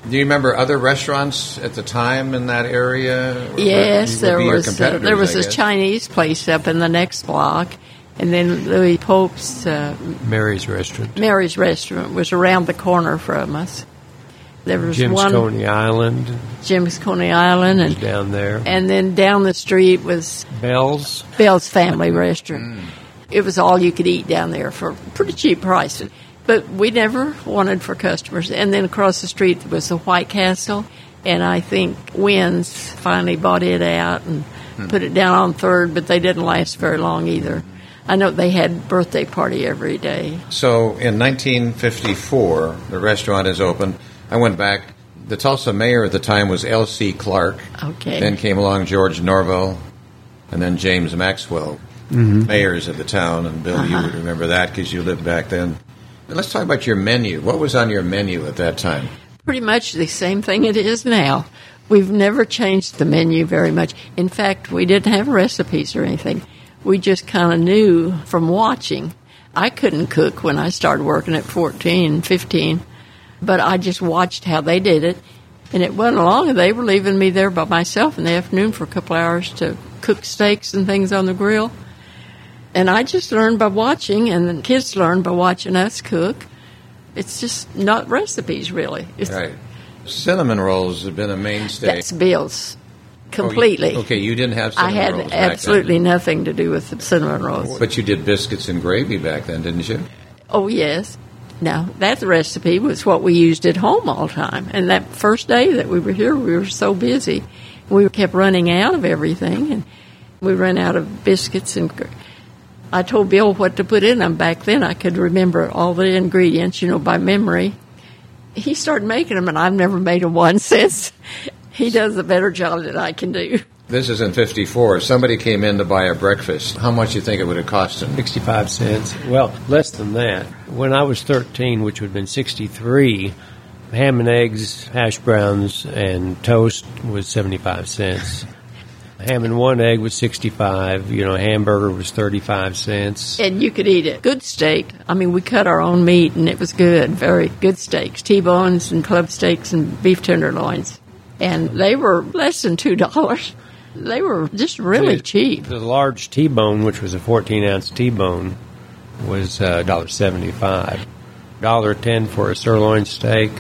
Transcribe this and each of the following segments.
Do you remember other restaurants at the time in that area? Yes, there was a a Chinese place up in the next block, and then Louis Pope's Mary's Restaurant. Mary's Restaurant was around the corner from us. There was Jim's Coney Island. Jim's Coney Island, and down there, and then down the street was Bell's Family Restaurant. It was all you could eat down there for pretty cheap prices. But we never wanted for customers. And then across the street was the White Castle, and I think Wynn's finally bought it out and put it down on Third, but they didn't last very long either. I know they had birthday party every day. So in 1954, the restaurant is open. I went back. The Tulsa mayor at the time was L.C. Clark. Okay. Then came along George Norville, and then James Maxwell, mayors of the town. And Bill, you would remember that because you lived back then. Let's talk about your menu. What was on your menu at that time? Pretty much the same thing it is now. We've never changed the menu very much. In fact, we didn't have recipes or anything. We just kind of knew from watching. I couldn't cook when I started working at 14, 15, but I just watched how they did it. And it wasn't long. They were leaving me there by myself in the afternoon for a couple hours to cook steaks and things on the grill. And I just learned by watching, and the kids learned by watching us cook. It's just not recipes, really. Right. Cinnamon rolls have been a mainstay. That's Bill's, completely. You didn't have cinnamon rolls I had absolutely nothing to do with the cinnamon rolls. But you did biscuits and gravy back then, didn't you? Oh, yes. Now, that recipe was what we used at home all the time. And that first day that we were here, we were so busy. We kept running out of everything, and we ran out of biscuits and I told Bill what to put in them. Back then, I could remember all the ingredients, by memory. He started making them, and I've never made them one since. He does a better job than I can do. This is in 54. If somebody came in to buy a breakfast, how much do you think it would have cost them? 65 cents. Well, less than that. When I was 13, which would have been 63, ham and eggs, hash browns, and toast was 75 cents. Ham and one egg was 65. Hamburger was 35 cents. And you could eat it. Good steak. I mean, we cut our own meat, and it was good. Very good steaks. T-bones and club steaks and beef tenderloins. And they were less than $2. They were just really cheap. The large T-bone, which was a 14-ounce T-bone, was $1.75. $1.10 for a sirloin steak.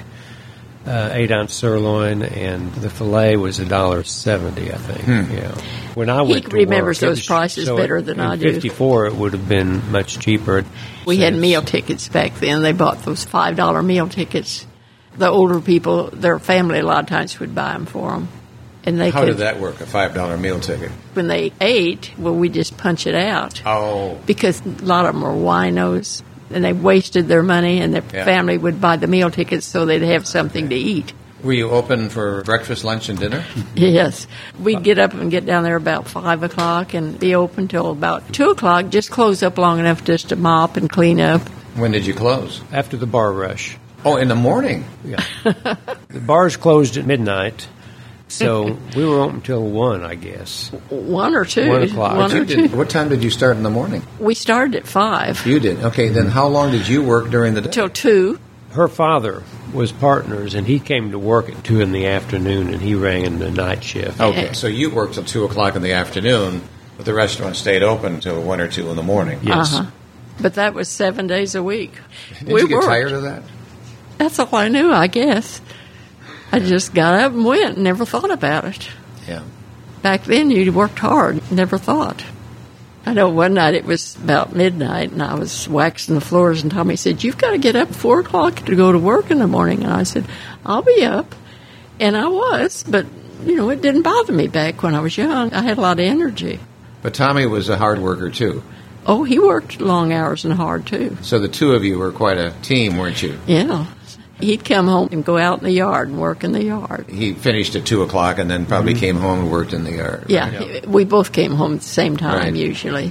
8-ounce sirloin, and the filet was $1.70, I think. Yeah. When I went to remembers work, those prices better than I do. In 54, it would have been much cheaper. We had meal tickets back then. They bought those $5 meal tickets. The older people, their family, a lot of times would buy them for them. And How did that work, a $5 meal ticket? When they ate, we just punch it out. Oh. Because a lot of them were winos. And they wasted their money, and their family would buy the meal tickets so they'd have something to eat. Were you open for breakfast, lunch, and dinner? Yes. We'd get up and get down there about 5 o'clock and be open till about 2 o'clock, just close up long enough just to mop and clean up. When did you close? After the bar rush. Oh, in the morning? Yeah. The bars closed at midnight. So we were open until 1, I guess. 1 or 2. 1 o'clock. 1 or 2. What time did you start in the morning? We started at 5. You did? Okay, then how long did you work during the day? Till 2. Her father was partners, and he came to work at 2 in the afternoon, and he ran in the night shift. Okay, so you worked till 2 o'clock in the afternoon, but the restaurant stayed open until 1 or 2 in the morning. Yes. But that was 7 days a week. Did you get tired of that? That's all I knew, I guess. I just got up and went, never thought about it. Yeah. Back then, you worked hard, never thought. I know one night it was about midnight, and I was waxing the floors, and Tommy said, "You've got to get up at 4 o'clock to go to work in the morning." And I said, "I'll be up." And I was, but, it didn't bother me back when I was young. I had a lot of energy. But Tommy was a hard worker, too. Oh, he worked long hours and hard, too. So the two of you were quite a team, weren't you? Yeah. He'd come home and go out in the yard and work in the yard. He finished at 2 o'clock and then probably came home and worked in the yard. Yeah, right? We both came home at the same time, usually.